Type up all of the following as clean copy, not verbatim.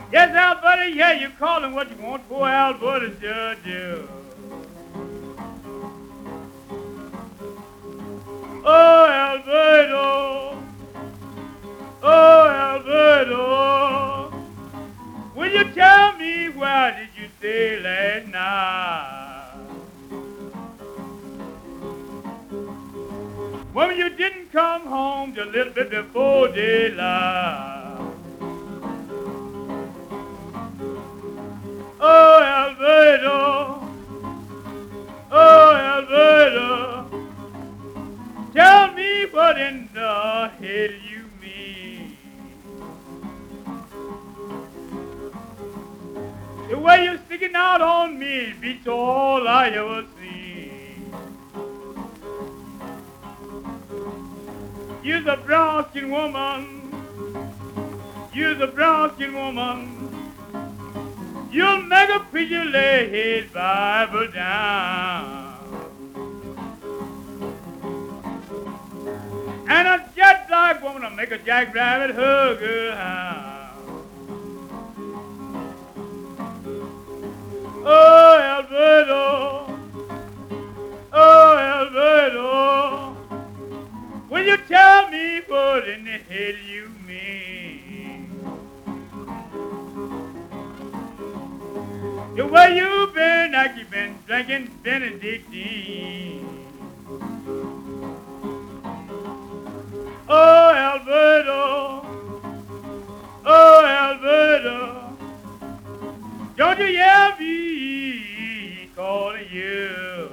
Yes, Alberta, yeah, you calling what you want for Alberta, Judge. Oh, Alberta, oh, Alberta, will you tell me where did you stay last night? When you didn't come home just a little bit before daylight. Oh, Alberta, oh, Alberta, tell me what in the hell you mean. The way you're sticking out on me beats all I ever seen. You're the brown-skinned woman. You're the brown-skinned woman. You'll make a preacher lay his Bible down. And a jet-black woman will make a jackrabbit hug her hound. Oh, Alberta, oh, Alberta, will you tell me what in the hell you mean? The way you've been, like you've been drinking Benedictine. Oh, Alberta, oh, Alberta, don't you hear me calling you?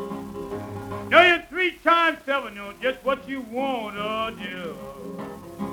No, you're 3 times 7, know just what you want to do.